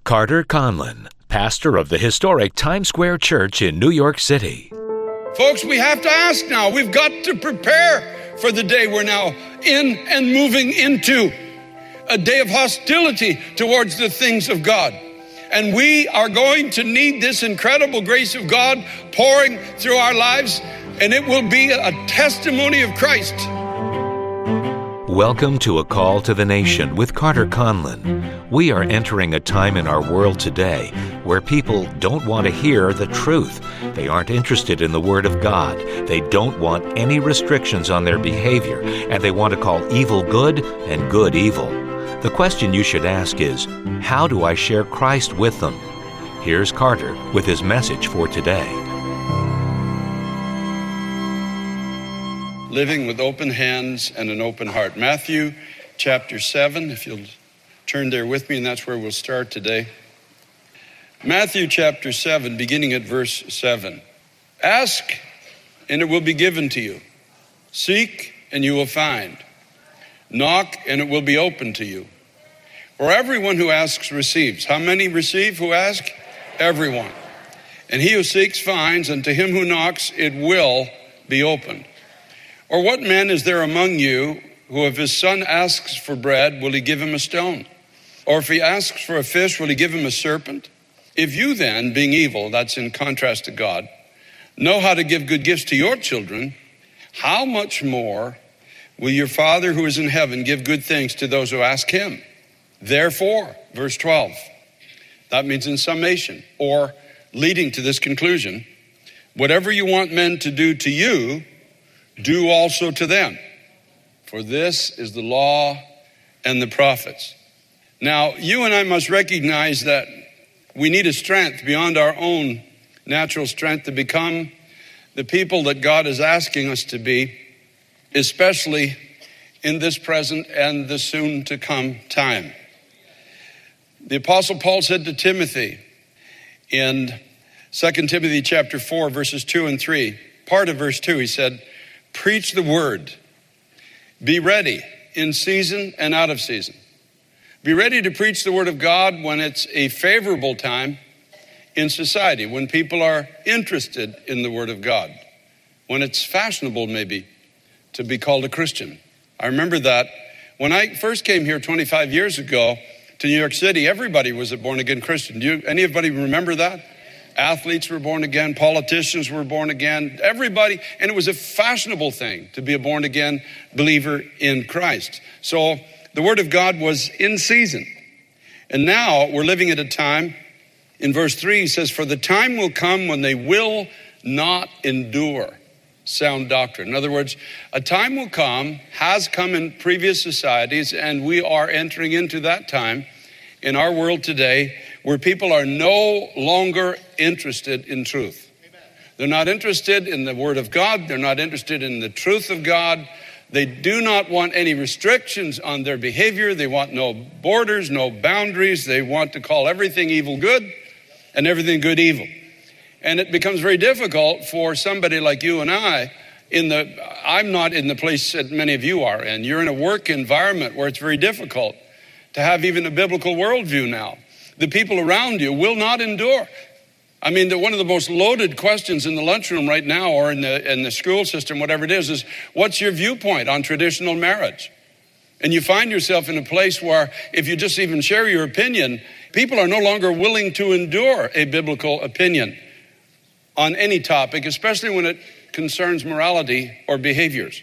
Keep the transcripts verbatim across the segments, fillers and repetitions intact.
Carter Conlon, pastor of the historic Times Square Church in New York City. Folks, we have to ask now. We've got to prepare for the day we're now in and moving into, a day of hostility towards the things of God. And we are going to need this incredible grace of God pouring through our lives, and it will be a testimony of Christ. Welcome to A Call to the Nation with Carter Conlon. We are entering a time in our world today where people don't want to hear the truth. They aren't interested in the Word of God. They don't want any restrictions on their behavior, and they want to call evil good and good evil. The question you should ask is, how do I share Christ with them? Here's Carter with his message for today. Living with open hands and an open heart. Matthew chapter seven, if you'll turn there with me, and that's where we'll start today. Matthew chapter seven, beginning at verse seven. Ask, and it will be given to you. Seek, and you will find. Knock, and it will be open to you. For everyone who asks receives. How many receive who ask? Everyone. And he who seeks finds, and to him who knocks it will be opened. Or what man is there among you who, if his son asks for bread, will he give him a stone? Or if he asks for a fish, will he give him a serpent? If you then, being evil, that's in contrast to God, know how to give good gifts to your children, how much more will your Father who is in heaven give good things to those who ask him? Therefore, verse twelve, that means in summation, or leading to this conclusion, whatever you want men to do to you, do also to them, for this is the law and the prophets. Now, you and I must recognize that we need a strength beyond our own natural strength to become the people that God is asking us to be, especially in this present and the soon to come time. The Apostle Paul said to Timothy in Second Timothy chapter four, verses two and three, part of verse two, he said, preach the word. Be ready in season and out of season. Be ready to preach the word of God when it's a favorable time in society, when people are interested in the word of God, when it's fashionable maybe to be called a Christian. I remember that when I first came here twenty-five years ago to New York City, everybody was a born-again Christian. Do you, anybody remember that? Athletes were born again, politicians were born again, everybody, and it was a fashionable thing to be a born again believer in Christ. So the word of God was in season. And now we're living at a time, in verse three, he says, for the time will come when they will not endure sound doctrine. In other words, a time will come, has come in previous societies, and we are entering into that time in our world today where people are no longer interested in truth. Amen. They're not interested in the word of God. They're not interested in the truth of God. They do not want any restrictions on their behavior. They want no borders, no boundaries. They want to call everything evil good and everything good evil. And it becomes very difficult for somebody like you and I in the, I'm not in the place that many of you are in. You're in a work environment where it's very difficult to have even a biblical worldview now. The people around you will not endure. I mean, the, one of the most loaded questions in the lunchroom right now, or in the in the school system, whatever it is, is what's your viewpoint on traditional marriage? And you find yourself in a place where if you just even share your opinion, people are no longer willing to endure a biblical opinion on any topic, especially when it concerns morality or behaviors.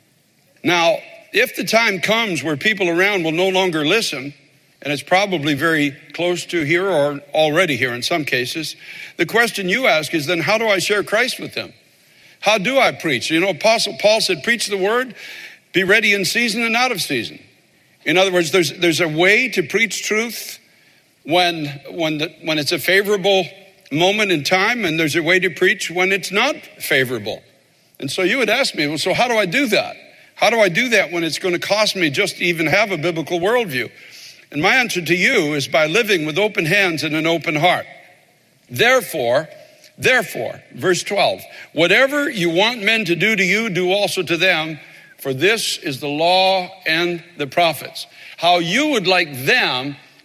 Now, if the time comes where people around will no longer listen, and it's probably very close to here or already here in some cases, the question you ask is then, how do I share Christ with them? How do I preach? You know, Apostle Paul said, preach the word, be ready in season and out of season. In other words, there's there's a way to preach truth when, when, the, when it's a favorable moment in time, and there's a way to preach when it's not favorable. And so you would ask me, well, so how do I do that? How do I do that when it's going to cost me just to even have a biblical worldview? And my answer to you is by living with open hands and an open heart. Therefore, therefore, verse twelve, whatever you want men to do to you, do also to them, for this is the law and the prophets. How you would like them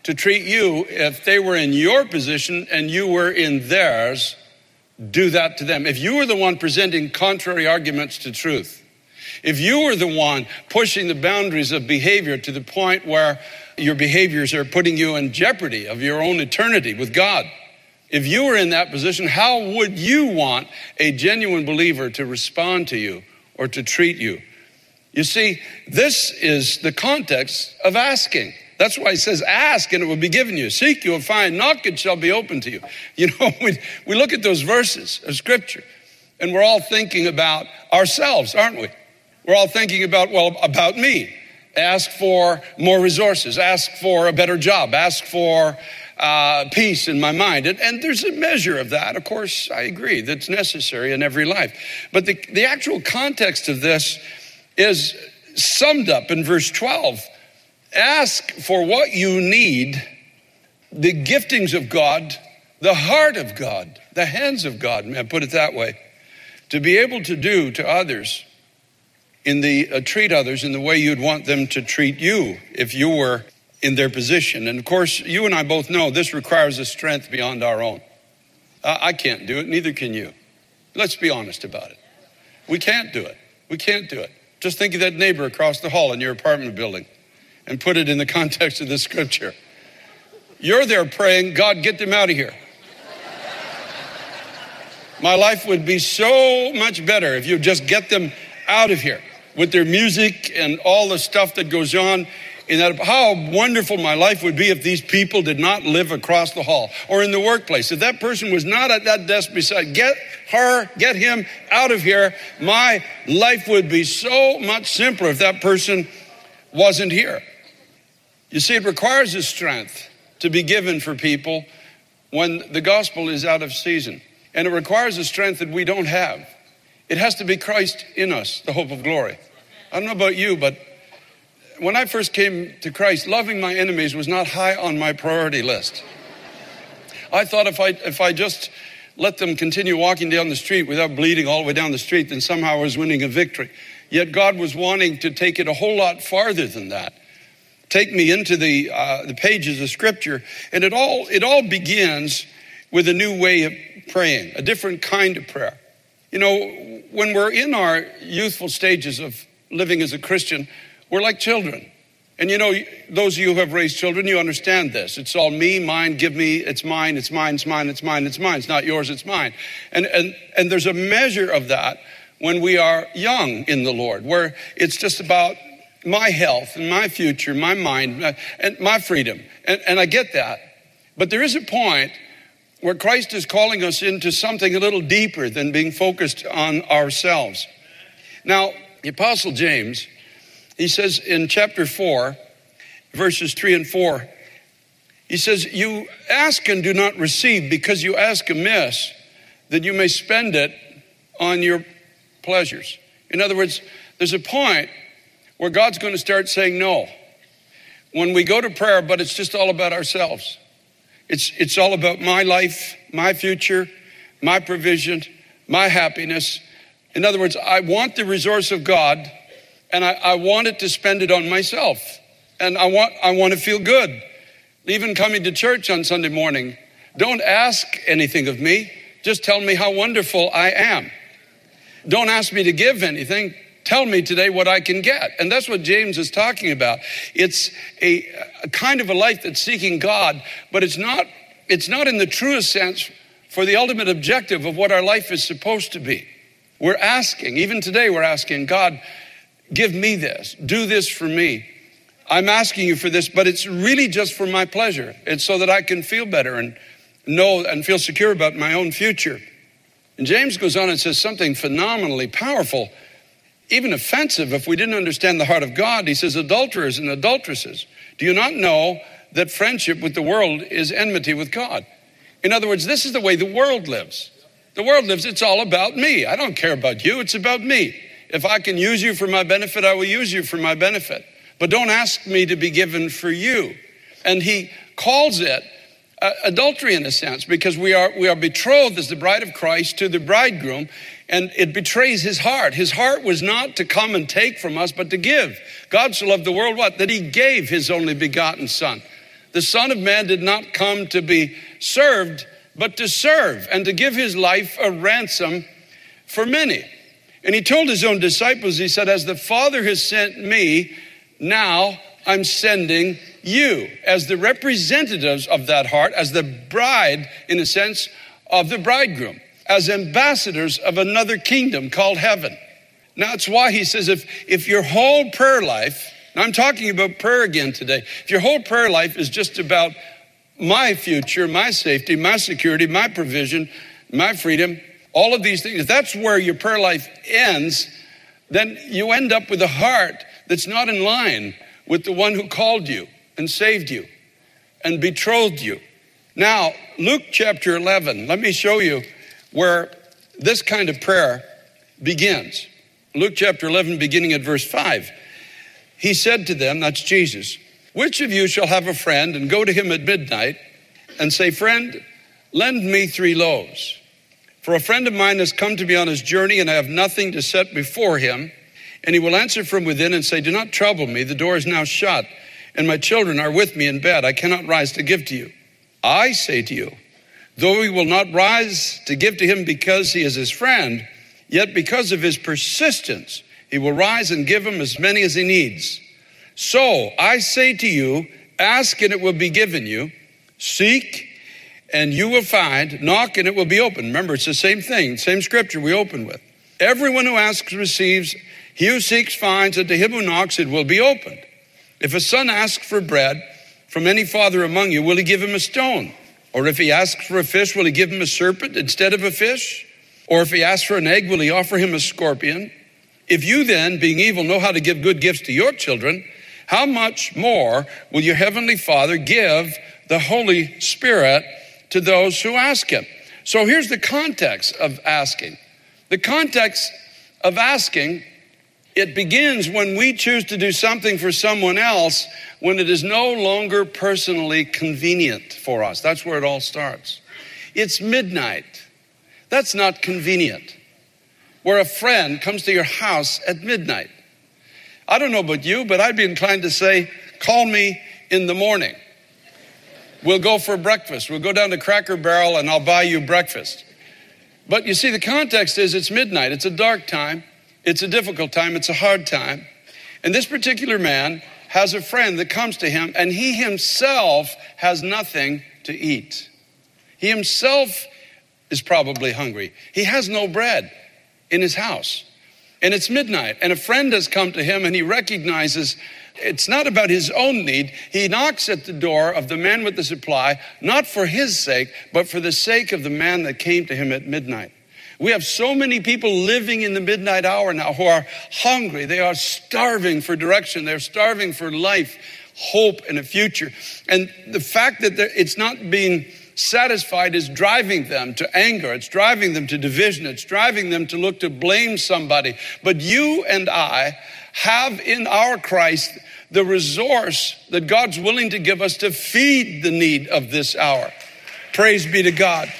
to treat you if they were in your position and you were in theirs. Do that to them. If you were the one presenting contrary arguments to truth, if you were the one pushing the boundaries of behavior to the point where your behaviors are putting you in jeopardy of your own eternity with God, if you were in that position, how would you want a genuine believer to respond to you or to treat you? You see, this is the context of asking. That's why he says, ask and it will be given you. Seek, you will find. Knock, it shall be open to you. You know, we, we look at those verses of scripture and we're all thinking about ourselves, aren't we? We're all thinking about, well, about me. Ask for more resources. Ask for a better job. Ask for uh, peace in my mind. And, and there's a measure of that. Of course, I agree. That's necessary in every life. But the, the actual context of this is summed up in verse twelve. Ask for what you need, the giftings of God, the heart of God, the hands of God, may I put it that way, to be able to do to others, in the uh, treat others in the way you'd want them to treat you if you were in their position. And of course, you and I both know this requires a strength beyond our own. Uh, I can't do it, neither can you. Let's be honest about it. We can't do it. We can't do it. Just think of that neighbor across the hall in your apartment building and put it in the context of the scripture. You're there praying, God, get them out of here. My life would be so much better if you just get them out of here with their music and all the stuff that goes on in that. How wonderful my life would be if these people did not live across the hall or in the workplace. If that person was not at that desk beside, get her, get him out of here. My life would be so much simpler if that person wasn't here. You see, it requires a strength to be given for people when the gospel is out of season. And it requires a strength that we don't have. It has to be Christ in us, the hope of glory. I don't know about you, but when I first came to Christ, loving my enemies was not high on my priority list. I thought if I if I just let them continue walking down the street without bleeding all the way down the street, then somehow I was winning a victory. Yet God was wanting to take it a whole lot farther than that. Take me into the uh, the pages of Scripture, and it all it all begins with a new way of praying, a different kind of prayer. You know, when we're in our youthful stages of living as a Christian, we're like children. And you know, those of you who have raised children, you understand this. It's all me, mine, give me, it's mine, it's mine, it's mine, it's mine, it's mine. It's not yours, it's mine. And and and there's a measure of that when we are young in the Lord, where it's just about my health and my future, my mind, and my freedom. And, and I get that. But there is a point where Christ is calling us into something a little deeper than being focused on ourselves. Now, the Apostle James, he says in chapter four, verses three and four, he says, you ask and do not receive because you ask amiss, that you may spend it on your pleasures. In other words, there's a point where God's going to start saying no. When we go to prayer, but it's just all about ourselves. It's it's all about my life, my future, my provision, my happiness. In other words, I want the resource of God, and I, I want it to spend it on myself. And I want I want to feel good. Even coming to church on Sunday morning, don't ask anything of me. Just tell me how wonderful I am. Don't ask me to give anything. Tell me today what I can get. And that's what James is talking about. It's a, a kind of a life that's seeking God, but it's not, it's not in the truest sense for the ultimate objective of what our life is supposed to be. We're asking, even today we're asking, God, give me this, do this for me. I'm asking you for this, but it's really just for my pleasure. It's so that I can feel better and know and feel secure about my own future. And James goes on and says something phenomenally powerful, even offensive if we didn't understand the heart of God. He says, adulterers and adulteresses, do you not know that friendship with the world is enmity with God? In other words, this is the way the world lives. The world lives, it's all about me. I don't care about you, it's about me. If I can use you for my benefit, I will use you for my benefit. But don't ask me to be given for you. And he calls it uh, adultery in a sense, because we are we are betrothed as the bride of Christ to the bridegroom. And it betrays his heart. His heart was not to come and take from us, but to give. God so loved the world, what? That he gave his only begotten son. The The Son of Man did not come to be served, but to serve and to give his life a ransom for many. And he told his own disciples, he said, as the Father has sent me, now I'm sending you as the representatives of that heart, as the bride, in a sense, of the bridegroom, as ambassadors of another kingdom called heaven. Now, that's why he says, if, if your whole prayer life, and I'm talking about prayer again today, if your whole prayer life is just about my future, my safety, my security, my provision, my freedom, all of these things, if that's where your prayer life ends, then you end up with a heart that's not in line with the one who called you and saved you and betrothed you. Now, Luke chapter eleven, let me show you where this kind of prayer begins. Luke chapter eleven, beginning at verse five. He said to them, that's Jesus, which of you shall have a friend and go to him at midnight and say, friend, lend me three loaves. For a friend of mine has come to me on his journey and I have nothing to set before him. And he will answer from within and say, do not trouble me. The door is now shut and my children are with me in bed. I cannot rise to give to you. I say to you, though he will not rise to give to him because he is his friend, yet because of his persistence, he will rise and give him as many as he needs. So I say to you, ask and it will be given you. Seek and you will find. Knock and it will be opened. Remember, it's the same thing, same scripture we open with. Everyone who asks receives. He who seeks finds, and to him who knocks it will be opened. If a son asks for bread from any father among you, will he give him a stone? Or if he asks for a fish, will he give him a serpent instead of a fish? Or if he asks for an egg, will he offer him a scorpion? If you then, being evil, know how to give good gifts to your children, how much more will your heavenly Father give the Holy Spirit to those who ask him? So here's the context of asking. The context of asking, it begins when we choose to do something for someone else when it is no longer personally convenient for us. That's where it all starts. It's midnight. That's not convenient. Where a friend comes to your house at midnight. I don't know about you, but I'd be inclined to say, call me in the morning. We'll go for breakfast. We'll go down to Cracker Barrel and I'll buy you breakfast. But you see, the context is it's midnight. It's a dark time. It's a difficult time. It's a hard time. And this particular man has a friend that comes to him and he himself has nothing to eat. He himself is probably hungry. He has no bread in his house. And it's midnight and a friend has come to him and he recognizes it's not about his own need. He knocks at the door of the man with the supply, not for his sake, but for the sake of the man that came to him at midnight. We have so many people living in the midnight hour now who are hungry. They are starving for direction. They're starving for life, hope, and a future. And the fact that it's not being satisfied is driving them to anger. It's driving them to division. It's driving them to look to blame somebody. But you and I have in our Christ the resource that God's willing to give us to feed the need of this hour. Praise be to God.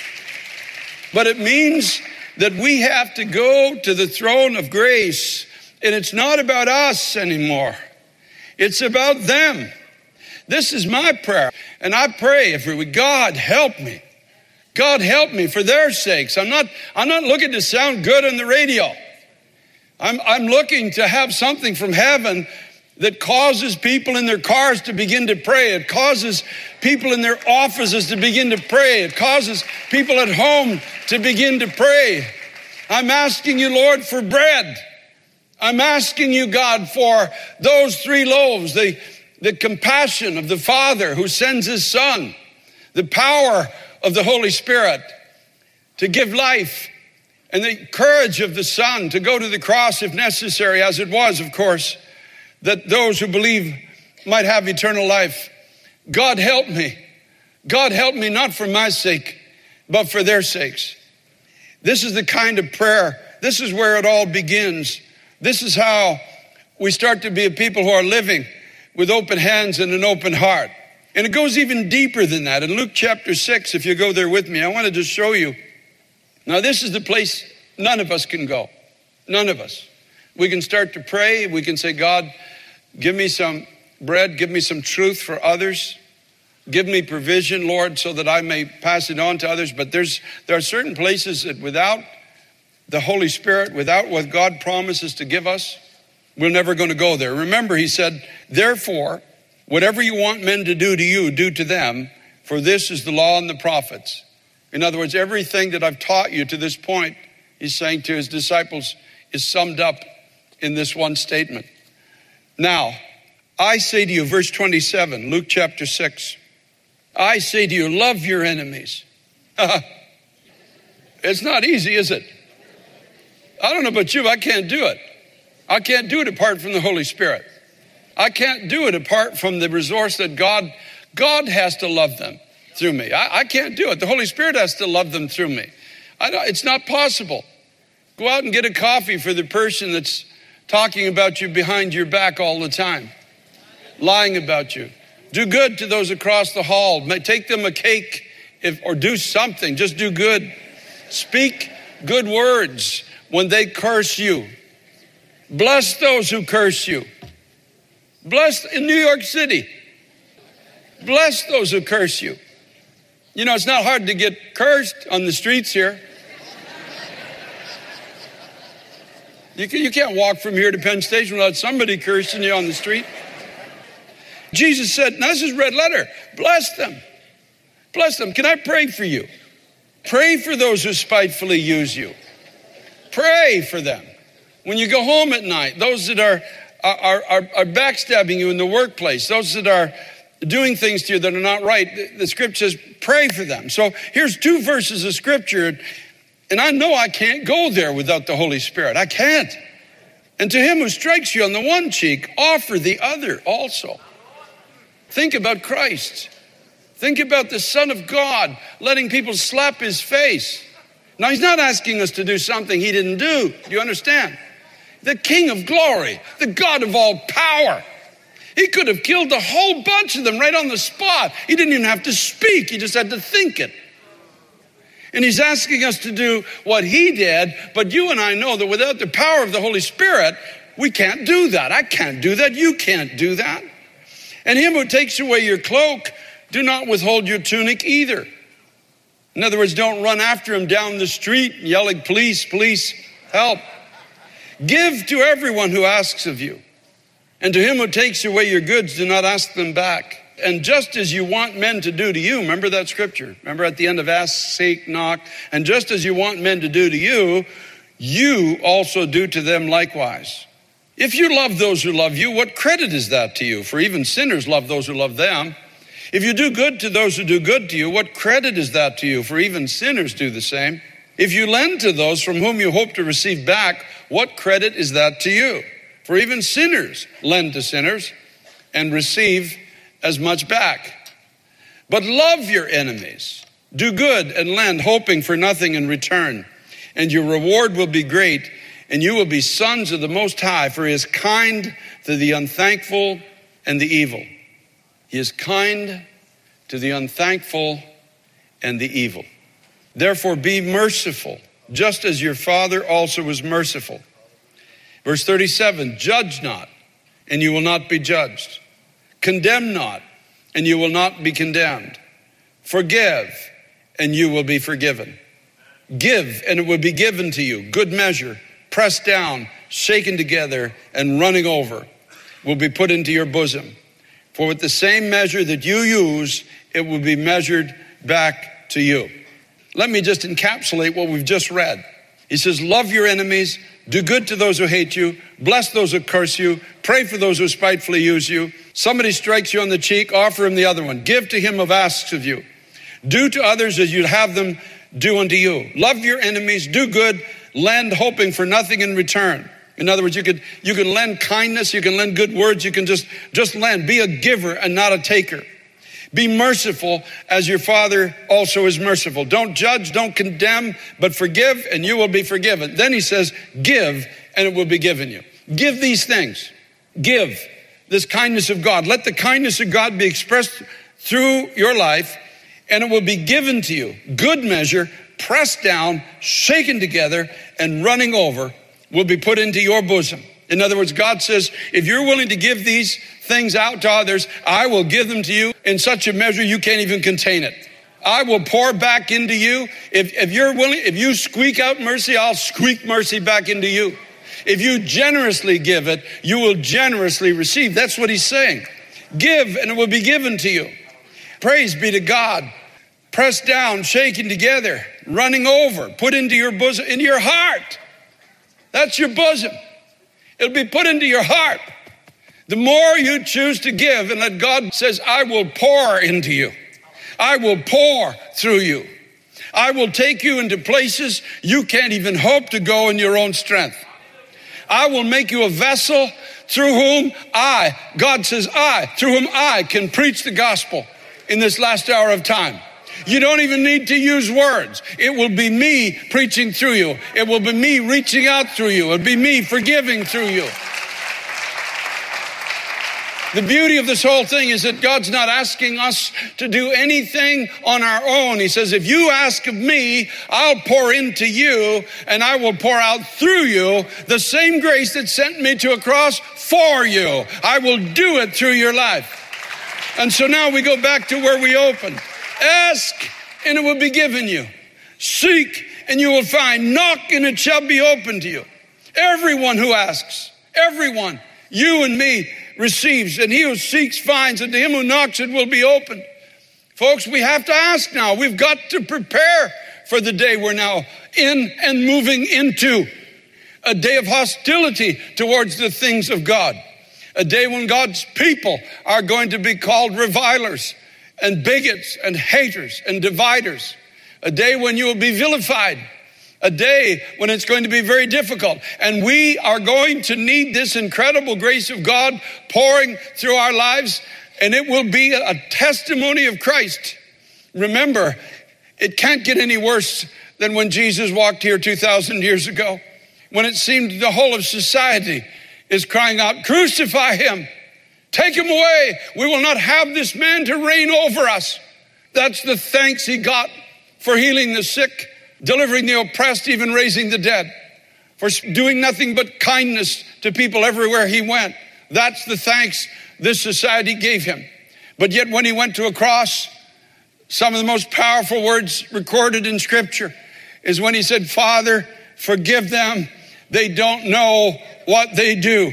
But it means that we have to go to the throne of grace, and it's not about us anymore. It's about them. This is my prayer. And I pray every week, God help me. God help me for their sakes. I'm not, I'm not looking to sound good on the radio. I'm, I'm looking to have something from heaven that causes people in their cars to begin to pray. It causes people in their offices to begin to pray. It causes people at home to begin to pray. I'm asking you, Lord, for bread. I'm asking you, God, for those three loaves, the, the compassion of the Father who sends his Son, the power of the Holy Spirit to give life, and the courage of the Son to go to the cross if necessary, as it was, of course, that those who believe might have eternal life. God help me. God help me, not for my sake, but for their sakes. This is the kind of prayer. This is where it all begins. This is how we start to be a people who are living with open hands and an open heart. And it goes even deeper than that. In Luke chapter six, if you go there with me, I want to just show you. Now, this is the place none of us can go. None of us. We can start to pray. We can say, God, give me some bread. Give me some truth for others. Give me provision, Lord, so that I may pass it on to others. But there's there are certain places that without the Holy Spirit, without what God promises to give us, we're never going to go there. Remember, he said, therefore, whatever you want men to do to you, do to them, for this is the law and the prophets. In other words, everything that I've taught you to this point, he's saying to his disciples, is summed up in this one statement. Now, I say to you, verse twenty-seven, Luke chapter six, I say to you, love your enemies. It's not easy, is it? I don't know about you, I can't do it. I can't do it apart from the Holy Spirit. I can't do it apart from the resource that God, God has to love them through me. I, I can't do it. The Holy Spirit has to love them through me. I don't, it's not possible. Go out and get a coffee for the person that's talking about you behind your back all the time, lying about you. Do good to those across the hall. Take them a cake if, or do something. Just do good. Speak good words when they curse you. Bless those who curse you. Bless in New York City. Bless those who curse you. You know, it's not hard to get cursed on the streets here. You, can, you can't walk from here to Penn Station without somebody cursing you on the street. Jesus said, now this is red letter, bless them. Bless them. Can I pray for you? Pray for those who spitefully use you. Pray for them. When you go home at night, those that are, are, are, are backstabbing you in the workplace, those that are doing things to you that are not right, the, the scripture says, pray for them. So here's two verses of scripture, and I know I can't go there without the Holy Spirit. I can't. And to him who strikes you on the one cheek, offer the other also. Think about Christ. Think about the Son of God letting people slap his face. Now, he's not asking us to do something he didn't do. Do you understand? The King of glory, the God of all power. He could have killed a whole bunch of them right on the spot. He didn't even have to speak. He just had to think it. And he's asking us to do what he did. But you and I know that without the power of the Holy Spirit, we can't do that. I can't do that. You can't do that. And him who takes away your cloak, do not withhold your tunic either. In other words, don't run after him down the street yelling, police, police, help. Give to everyone who asks of you. And to him who takes away your goods, do not ask them back. And just as you want men to do to you, remember that scripture. Remember at the end of ask, seek, knock. And just as you want men to do to you, you also do to them likewise. If you love those who love you, what credit is that to you? For even sinners love those who love them. If you do good to those who do good to you, what credit is that to you? For even sinners do the same. If you lend to those from whom you hope to receive back, what credit is that to you? For even sinners lend to sinners and receive as much back. But love your enemies. Do good and lend, hoping for nothing in return. And your reward will be great, and you will be sons of the Most High, for he is kind to the unthankful and the evil. He is kind to the unthankful and the evil. Therefore be merciful, just as your Father also was merciful. Verse thirty-seven, judge not, and you will not be judged. Condemn not, and you will not be condemned. Forgive, and you will be forgiven. Give, and it will be given to you. Good measure, pressed down, shaken together, and running over will be put into your bosom. For with the same measure that you use, it will be measured back to you. Let me just encapsulate what we've just read. He says, love your enemies, do good to those who hate you, bless those who curse you, pray for those who spitefully use you. Somebody strikes you on the cheek, offer him the other one. Give to him who asks of you. Do to others as you'd have them do unto you. Love your enemies, do good, lend, hoping for nothing in return. In other words, you could you can lend kindness, you can lend good words, you can just, just lend. Be a giver and not a taker. Be merciful as your Father also is merciful. Don't judge, don't condemn, but forgive and you will be forgiven. Then he says, give and it will be given you. Give these things. Give this kindness of God. Let the kindness of God be expressed through your life and it will be given to you. Good measure, pressed down, shaken together, and running over will be put into your bosom. In other words, God says, if you're willing to give these things out to others, I will give them to you in such a measure you can't even contain it. I will pour back into you. If, if you're willing, if you squeak out mercy, I'll squeak mercy back into you. If you generously give it, you will generously receive. That's what he's saying. Give and it will be given to you. Praise be to God. Pressed down, shaken together, running over, put into your bosom, into your heart. That's your bosom. It'll be put into your heart. The more you choose to give, and that God says, I will pour into you. I will pour through you. I will take you into places you can't even hope to go in your own strength. I will make you a vessel through whom I, God says I, through whom I can preach the gospel in this last hour of time. You don't even need to use words. It will be me preaching through you. It will be me reaching out through you. It'll be me forgiving through you. The beauty of this whole thing is that God's not asking us to do anything on our own. He says, if you ask of me, I'll pour into you and I will pour out through you the same grace that sent me to a cross for you. I will do it through your life. And so now we go back to where we opened. Ask and it will be given you. Seek and you will find. Knock and it shall be opened to you. Everyone who asks, everyone, you and me, receives, and he who seeks finds, and to him who knocks it will be opened. Folks, we have to ask now. We've got to prepare for the day we're now in and moving into. A day of hostility towards the things of God. A day when God's people are going to be called revilers and bigots and haters and dividers. A day when you will be vilified. A day when it's going to be very difficult. And we are going to need this incredible grace of God pouring through our lives. And it will be a testimony of Christ. Remember, it can't get any worse than when Jesus walked here two thousand years ago. When it seemed the whole of society is crying out, crucify him. Take him away. We will not have this man to reign over us. That's the thanks he got for healing the sick, delivering the oppressed, even raising the dead, for doing nothing but kindness to people everywhere he went. That's the thanks this society gave him. But yet when he went to a cross, some of the most powerful words recorded in Scripture is when he said, Father, forgive them. They don't know what they do.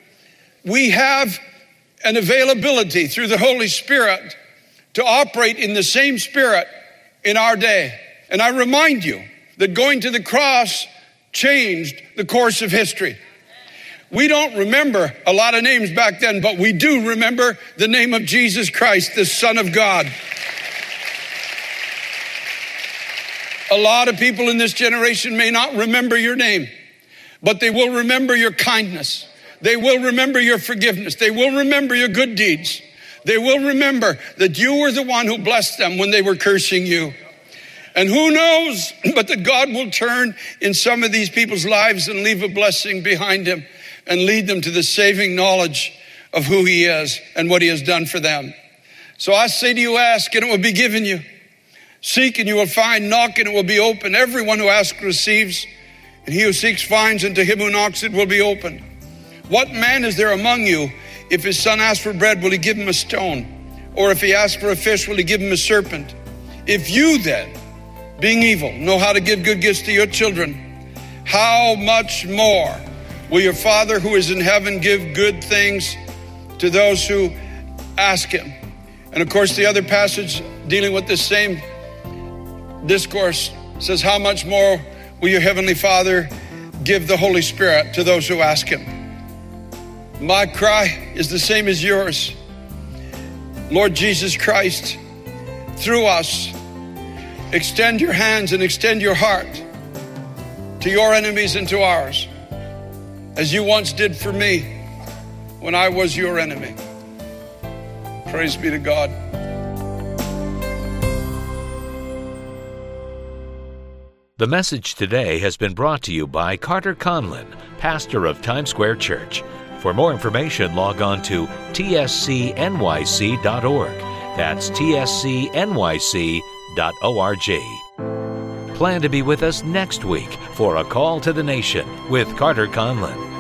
We have an availability through the Holy Spirit to operate in the same Spirit in our day. And I remind you that going to the cross changed the course of history. We don't remember a lot of names back then, but we do remember the name of Jesus Christ, the Son of God. A lot of people in this generation may not remember your name, but they will remember your kindness. They will remember your forgiveness. They will remember your good deeds. They will remember that you were the one who blessed them when they were cursing you. And who knows but that God will turn in some of these people's lives and leave a blessing behind him and lead them to the saving knowledge of who he is and what he has done for them. So I say to you, ask and it will be given you. Seek and you will find. Knock and it will be open. Everyone who asks receives, and he who seeks finds, and to him who knocks it will be opened. What man is there among you, if his son asks for bread, will he give him a stone? Or if he asks for a fish, will he give him a serpent? If you then, being evil, know how to give good gifts to your children, how much more will your Father who is in heaven give good things to those who ask him? And of course, the other passage dealing with this same discourse says, how much more will your heavenly Father give the Holy Spirit to those who ask him? My cry is the same as yours. Lord Jesus Christ, through us, extend your hands and extend your heart to your enemies and to ours, as you once did for me when I was your enemy. Praise be to God. The message today has been brought to you by Carter Conlon, pastor of Times Square Church. For more information, log on to T S C N Y C dot org. That's T S C N Y C dot org. Plan to be with us next week for A Call to the Nation with Carter Conlon.